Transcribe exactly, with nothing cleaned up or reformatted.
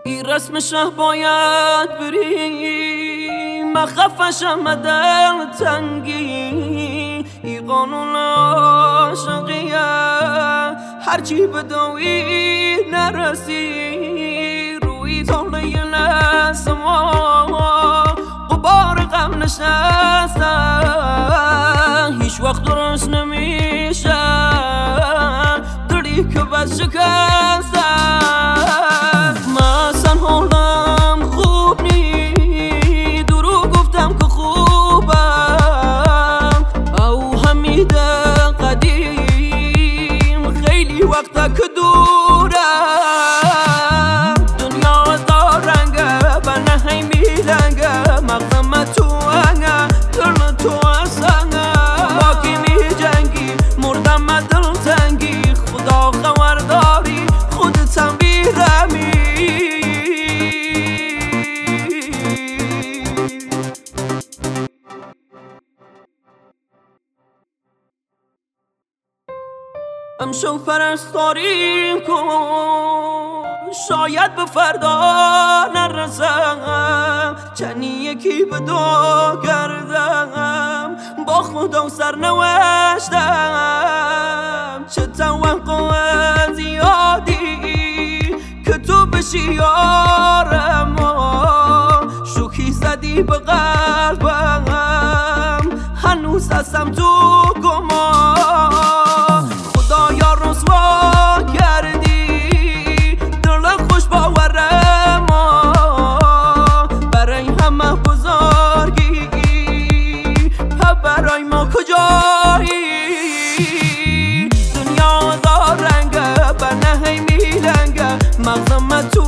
این رسمشه باید بریم، مخفشم دل تنگی. این قانون عاشقیه هرچی بدوی نرسی. روی طوله نسما غبار غم نشسته، هیچ وقت درست نمیشه دلی که بس شکسته. مثلا حالم خوب نی، دروغ گفتم که خوبم، او حمید قدیم خیلی وقتا که دورم. دنیا دا رنگه بنا هی میلنگه، مغزم تو انگه دل تو اصنگه. باکی می جنگی مردم دل تنگی، خدا خبرداری خودتم بیرمی. امشو پرستاری کن، شاید به فردا نرسم. چنی یکی به دو کردم، با خدا سرنوشتم. چه توقع زیادی که تو بشی یارم، شوخی زدی به قلبم، هنوز هستم تو گمان. خدایا رسوا کردی دل خوش باورم، برای همه بزرگی برای ما کجایی؟ دنیا دا رنگه بنا هی میلنگه، مغزم تو